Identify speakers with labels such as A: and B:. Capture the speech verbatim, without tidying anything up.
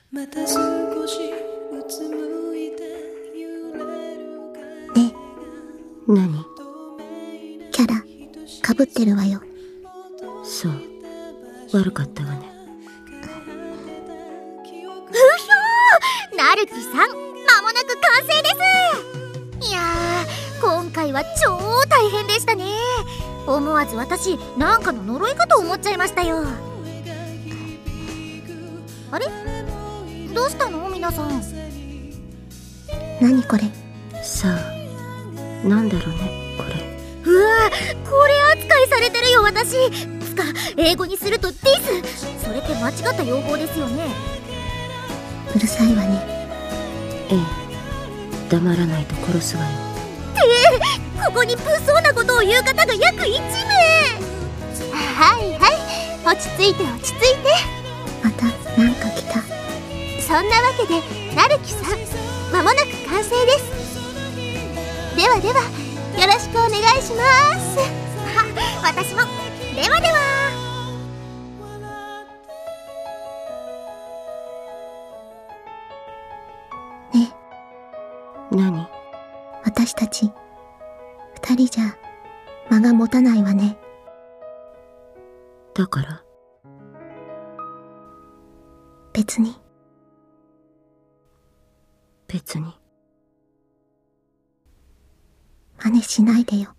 A: また少しうつむいて揺れる
B: ね
C: え、何？
B: キャラかぶってるわよ。
C: そう、悪かったわね。
D: うひょー、なるきさん、まもなく完成です。いやー、今回は超大変でしたね。思わず私、なんかの呪いかと思っちゃいましたよ。あれ？どうしたの皆さん。
B: 何これ？
C: さあ、なんだろうね、これ。
D: うわ、これ扱いされてるよ私。つか、英語にするとディス。それって間違った用法ですよね。
B: うるさいわね。
C: ええ、黙らないと殺すわよ。
D: ってここに物騒なことを言う方が約いちめい。はいはい、落ち着いて落ち着いて。
B: またなんか来た。
D: そんなわけでなるきさん、まもなく完成です。ではでは、よろしくお願いします。私も。ではでは。
B: ね
C: え、何？
B: 私たち二人じゃ間が持たないわね。
C: だから
B: 別に
C: 別に
B: 真似しないでよ。